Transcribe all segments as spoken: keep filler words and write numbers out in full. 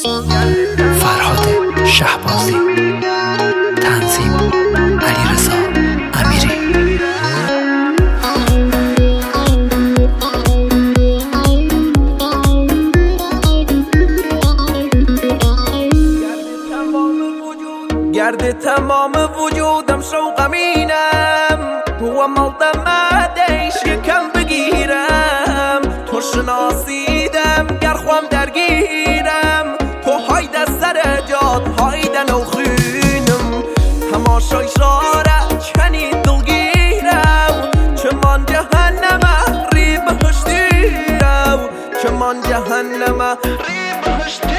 فرهاد شهبازی، تنظیم علیرضا امیری. گرد تمام وجودم شوقمینم، تو ملتمدش یکم بگیرم، تو شناسیدم گرخوام درگیرم، تو های دستر جاد های دنوخینم، هماشای شاره چنی دلگیرم، چمان جهنم ری بهشتیرم، چمان جهنم ری بهشتیرم.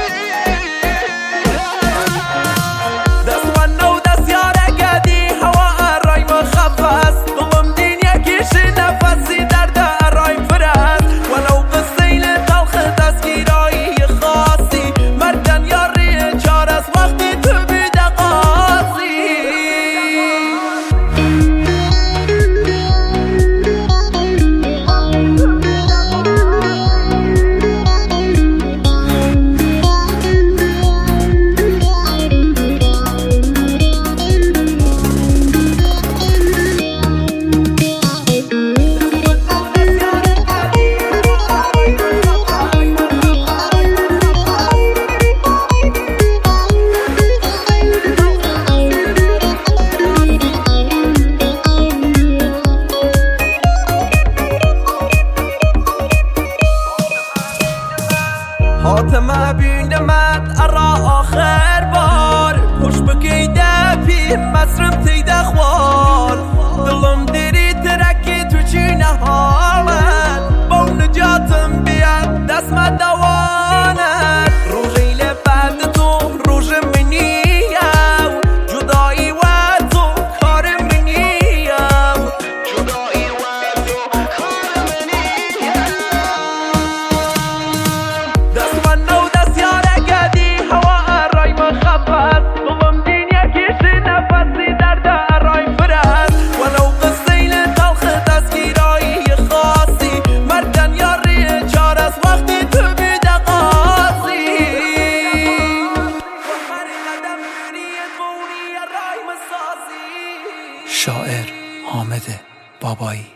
حاتم بینمت ارا آخر بار، پشت بگیده پی مصرم تیده خوار، دلم دیری ترکی تو چی نهالت، با نجاتم بیاد دست مدوانت، روژی لبد تو روژ منیم، جدایی و تو کار منیم، جدایی و تو کار منیم. شاعر حامد بابایی.